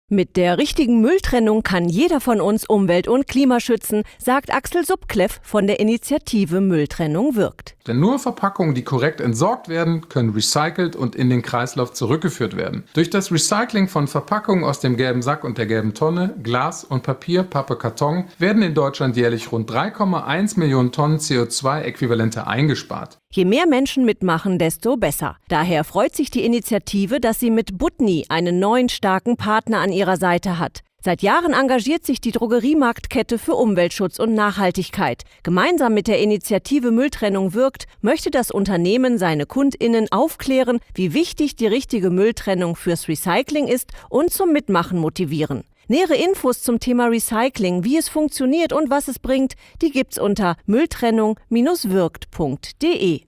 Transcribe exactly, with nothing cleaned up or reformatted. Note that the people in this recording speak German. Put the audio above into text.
Mit der richtigen Mülltrennung kann jeder von uns Umwelt und Klima schützen, sagt Axel Subkleff von der Initiative Mülltrennung wirkt. Denn nur Verpackungen, die korrekt entsorgt werden, können recycelt und in den Kreislauf zurückgeführt werden. Durch das Recycling von Verpackungen aus dem gelben Sack und der gelben Tonne, Glas und Papier, Pappe, Karton werden in Deutschland jährlich rund drei Komma eins Millionen Tonnen C O zwei Äquivalente eingespart. Je mehr Menschen mitmachen, desto besser. Daher freut sich die Initiative, dass sie mit Butni einen neuen starken Partner an ihrer Seite hat. Seit Jahren engagiert sich die Drogeriemarktkette für Umweltschutz und Nachhaltigkeit. Gemeinsam mit der Initiative Mülltrennung wirkt, möchte das Unternehmen seine KundInnen aufklären, wie wichtig die richtige Mülltrennung fürs Recycling ist und zum Mitmachen motivieren. Nähere Infos zum Thema Recycling, wie es funktioniert und was es bringt, die gibt's unter mülltrennung Bindestrich wirkt Punkt de.